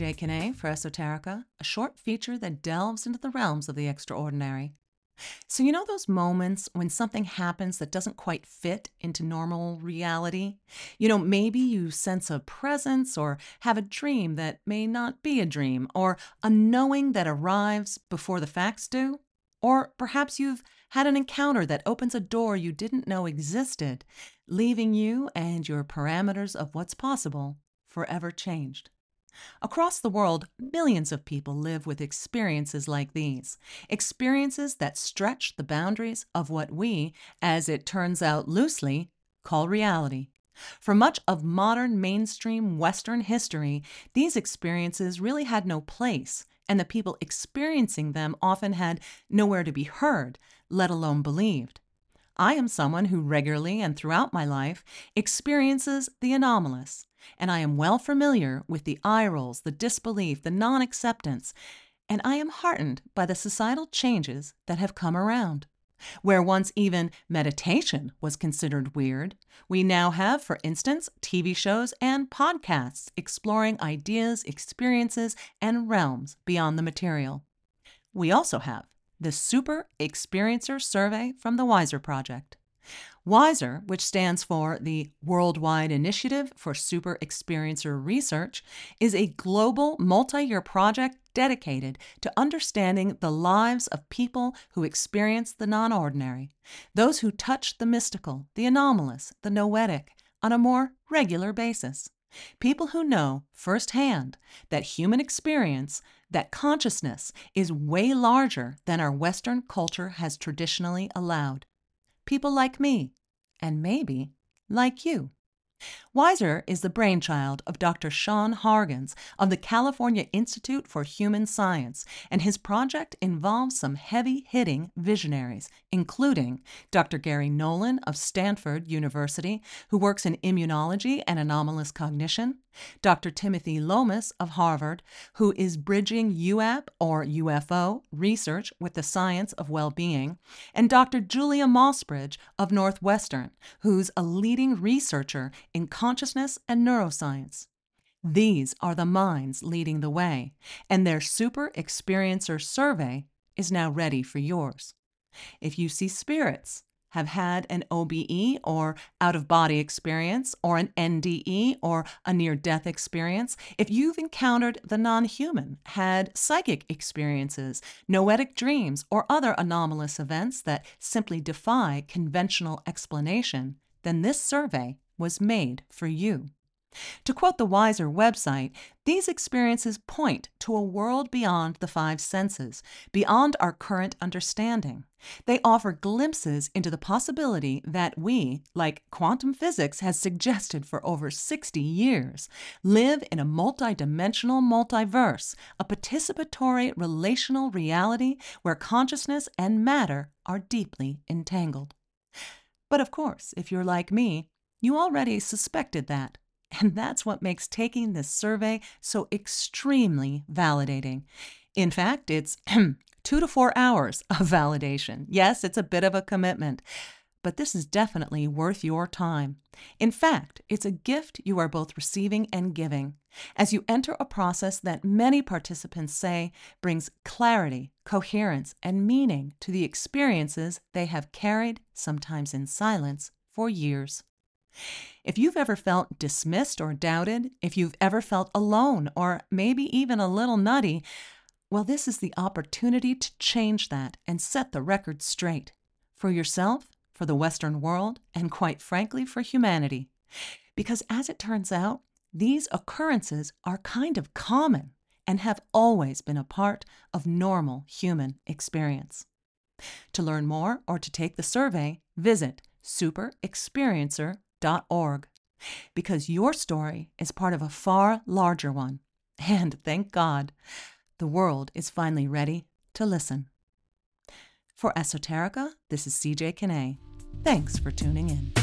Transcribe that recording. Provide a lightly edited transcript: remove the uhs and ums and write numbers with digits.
CJ Kinney for Esoterica, a short feature that delves into the realms of the extraordinary. So, you know those moments when something happens that doesn't quite fit into normal reality? Maybe you sense a presence or have a dream that may not be a dream, or a knowing that arrives before the facts do? Or perhaps you've had an encounter that opens a door you didn't know existed, leaving you and your parameters of what's possible forever changed. Across the world, millions of people live with experiences like these, experiences that stretch the boundaries of what we, as it turns out loosely, call reality. For much of modern mainstream Western history, these experiences really had no place, and the people experiencing them often had nowhere to be heard, let alone believed. I am someone who regularly and throughout my life experiences the anomalous, and I am well familiar with the eye rolls, the disbelief, the non-acceptance, and I am heartened by the societal changes that have come around. Where once even meditation was considered weird, we now have, for instance, TV shows and podcasts exploring ideas, experiences, and realms beyond the material. We also have the Super Experiencer Survey from the WISER Project. WISER, which stands for the Worldwide Initiative for Super Experiencer Research, is a global multi-year project dedicated to understanding the lives of people who experience the non-ordinary, those who touch the mystical, the anomalous, the noetic, on a more regular basis. People who know firsthand that human experience, that consciousness, is way larger than our Western culture has traditionally allowed. People like me, and maybe like you. WISER is the brainchild of Dr. Sean Hargens of the California Institute for Human Science, and his project involves some heavy-hitting visionaries, including Dr. Gary Nolan of Stanford University, who works in immunology and anomalous cognition, Dr. Timothy Lomas of Harvard, who is bridging UAP or UFO research with the science of well-being, and Dr. Julia Mossbridge of Northwestern, who's a leading researcher in consciousness and neuroscience. These are the minds leading the way, and their Super Experiencer Survey is now ready for yours. If you see spirits, have had an OBE or out-of-body experience, or an NDE or a near-death experience, if you've encountered the non-human, had psychic experiences, noetic dreams, or other anomalous events that simply defy conventional explanation, then this survey was made for you. To quote the WISER website, these experiences point to a world beyond the five senses, beyond our current understanding. They offer glimpses into the possibility that we, like quantum physics has suggested for over 60 years, live in a multidimensional multiverse, a participatory relational reality where consciousness and matter are deeply entangled. But of course, if you're like me, you already suspected that. And that's what makes taking this survey so extremely validating. In fact, it's 2 to 4 hours of validation. Yes, it's a bit of a commitment, but this is definitely worth your time. In fact, it's a gift you are both receiving and giving, as you enter a process that many participants say brings clarity, coherence, and meaning to the experiences they have carried, sometimes in silence, for years. If you've ever felt dismissed or doubted, if you've ever felt alone or maybe even a little nutty, well, this is the opportunity to change that and set the record straight for yourself, for the Western world, and quite frankly, for humanity. Because as it turns out, these occurrences are kind of common and have always been a part of normal human experience. To learn more or to take the survey, visit superexperiencer.org, because your story is part of a far larger one. And thank God, the world is finally ready to listen. For Esoterica, this is CJ Kinney. Thanks for tuning in.